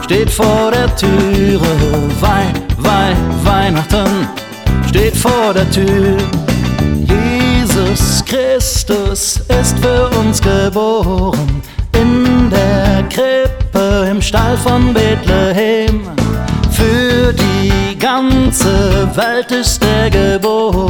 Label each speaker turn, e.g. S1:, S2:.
S1: steht vor der Türe. Weihnachten steht vor der Tür. Jesus Christus ist für uns geboren, in der Krippe im Stall von Bethlehem. Für die ganze Welt ist er geboren.